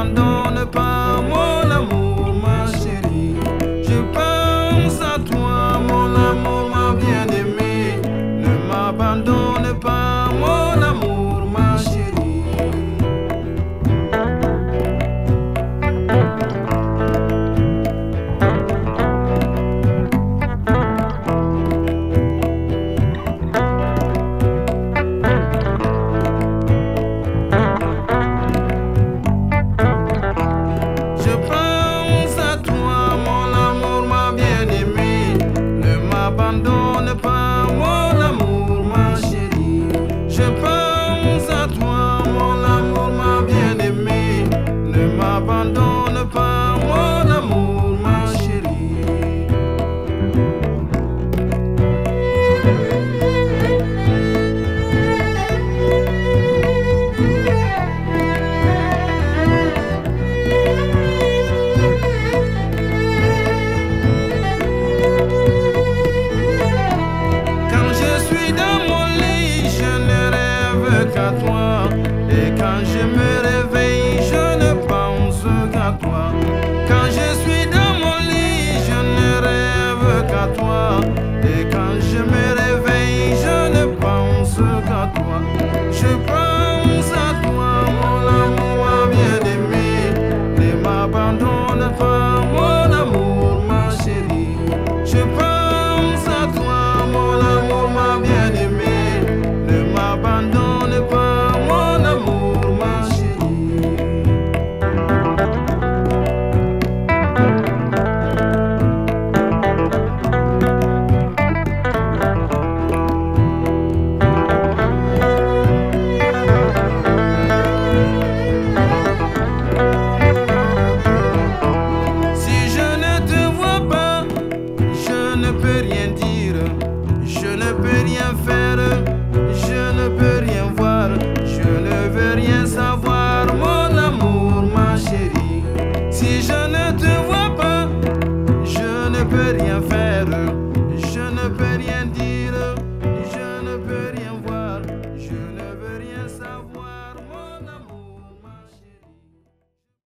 m'abandonne pas, mon amour, ma chérie. Je pense à toi, mon amour, ma bien-aimée. Ne m'abandonne pas, mon amour, ma chérie. Je pense à toi, mon amour, ma bien-aimée. Ne m'abandonne pas, mon amour, ma chérie. Je pense à toi, mon amour, ma bien-aimée. Ne m'abandonne pas, mon amour, ma chérie. Quand je suis dans mon lit, je ne rêve qu'à toi. Et quand je me réveille, je ne pense qu'à toi.